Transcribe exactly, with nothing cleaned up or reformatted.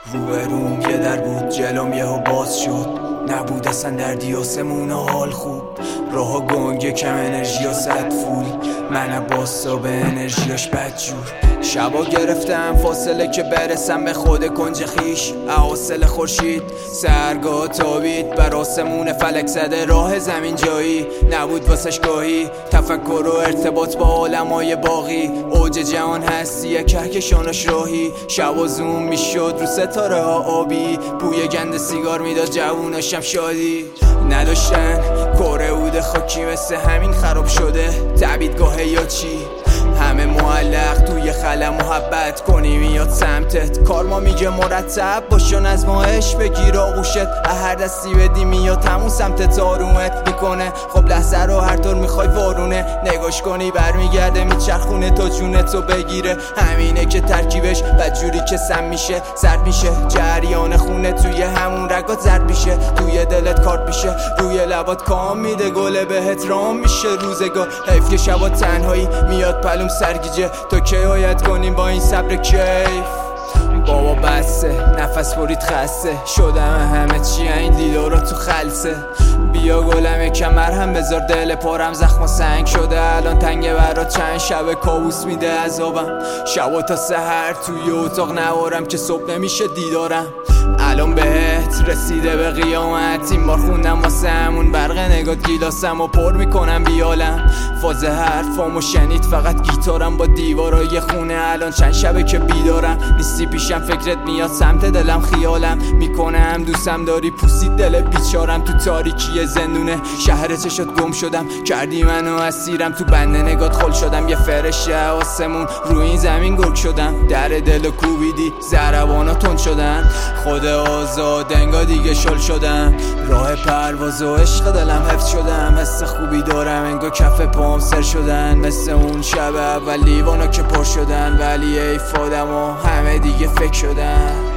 روبروم یه در بود، جلوم یهو باز شد. نبود اصلا دردی آسمون حال خوب، راها گنگ کم انرژی و صد فول. من باسا به انرژیاش بدجور. شبا گرفتم فاصله که برسم به خود کنج خیش. اواصل خورشید سرگاه تابید بر آسمون فلک زده راه زمین جایی نبود واسش گاهی. تفکر و ارتباط با عالمای باقی، اوج جهان هستیه کهکشانش راهی. شبا زوم میشد رو ستاره ها آبی، بوی گند سیگار میداد جووناشم شادی. نداشتن کره عود خاکی مثل همین خراب شده تعبیدگاه یا چی. همه معلق توی خلا محبت کنی میاد سمتت. کارما میگه مرتب باشون از ماهش بگیر آغوشت. هر دستی بدی میاد همون سمتت آرومت میکنه. خب لحظه رو هر طور میخوای وارونه نگاش کنی برمیگرده میچرخونه تا جونتو بگیره. همینه که ترکیبش بدجوری که سم میشه سرد میشه. جریان خونه توی همون رگات زرد میشه، توی دلت کارت میشه، روی لبات کام میده گله بهت رام میشه روزگار. حیف که شبا تنهایی میاد پلوم سرگیجه. تو کی آید کنیم با این صبر کیف؟ بابا بسه نفس برید خسته شدم همه چی این دیدارا تو خلصه. بیا گلم یکم مرهم بذار دل پارم زخم و سنگ شده الان تنگه برا چند شب کابوس میده عذابم. شبا تا سحر توی اتاق نوارم که صبح نمیشه دیدارم. الان بهت رسیده به قیامت این بار خوندم واسه همون برق نگات گیلاسم و پر میکنم بیالم. فاز حرفامو شنید فقط گیتارم با دیوارای خونه. الان چند شبه که بیدارم نیستی پیشم فکرت میاد سمت دلم خیالم میکنم دوستم داری پوسید دل بیچارم. تو تاریکی زندونه شهر چشات گم شدم کردی منو اسیرم. تو بند نگات خل شدم یه فرشه آسمون رو این زمین گرگ شدم. در دل کوبیدی ضربانا تند شدن خود آزاد انگا دیگه شل شدم. راه پرواز و عشق دلم حفظ شدم. حس خوبی دارم انگا کف پام سر شدن مثل اون شب اول لیوانا که پر شدن. ولی ایفادم و همه دیگه فکر شدن.